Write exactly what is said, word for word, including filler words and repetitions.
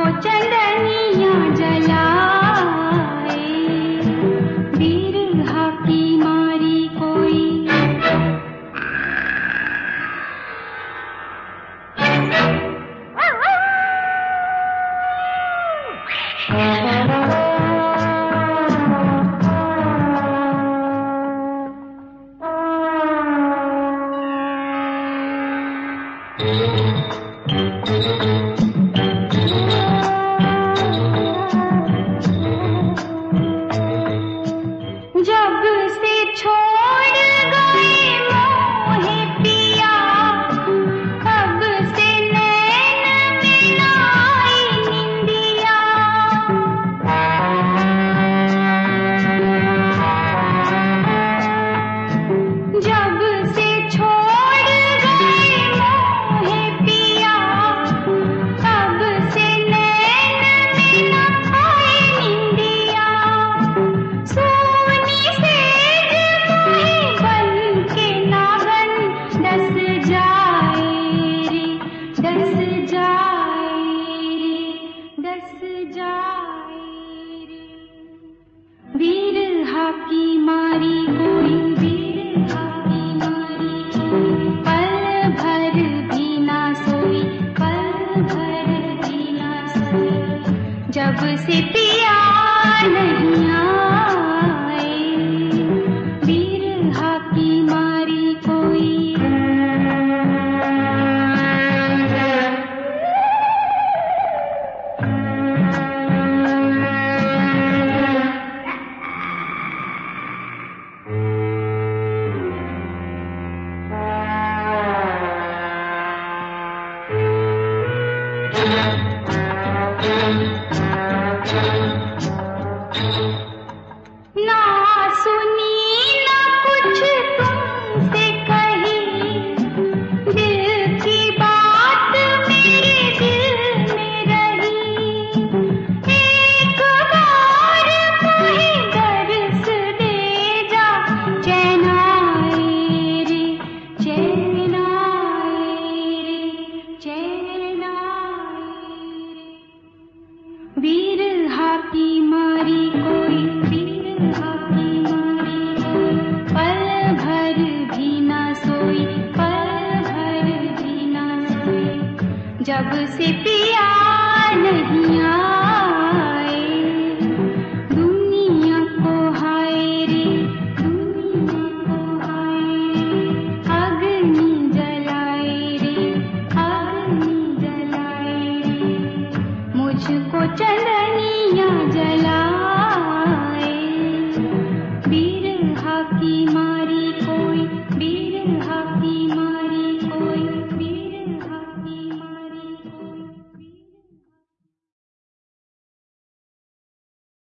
चंदनिया जलाए, बिरहा की मारी कोई। जब से छोड़ गए मोहे पिया, कब से नैन में आई निंदिया। जब से छोड़ गए मोहे पिया, कब से नैन में आई निंदिया। सोनी सेज मोहे बन के नागन, डस जाए रे, डस जाए रे, डस जाए रे। बिरहा की मारी कोई, बिरहा की मारी कोई। पल भर भी ना सोई, पल भर भी ना सोई। जब से पिया नहीं आए, बिरहा की मारी कोई। ना सुनी ना कुछ तुमसे कही, दिल की बात मेरे दिल में रही। एक बार कोई दर्स दे जा, चैन आए रे, चैन आए रे, चैन आए रे। बिरहा की मारी कोई, बिरहा की मारी कोई। पल भर भी ना सोई, पल भर भी ना सोई। जब से पिया नहीं आए, दुनिया को हाय रे, दुनिया को हाय रे। अग्नि जलाए रे, अग्नि जलाए रे। मुझको चंदनिया जला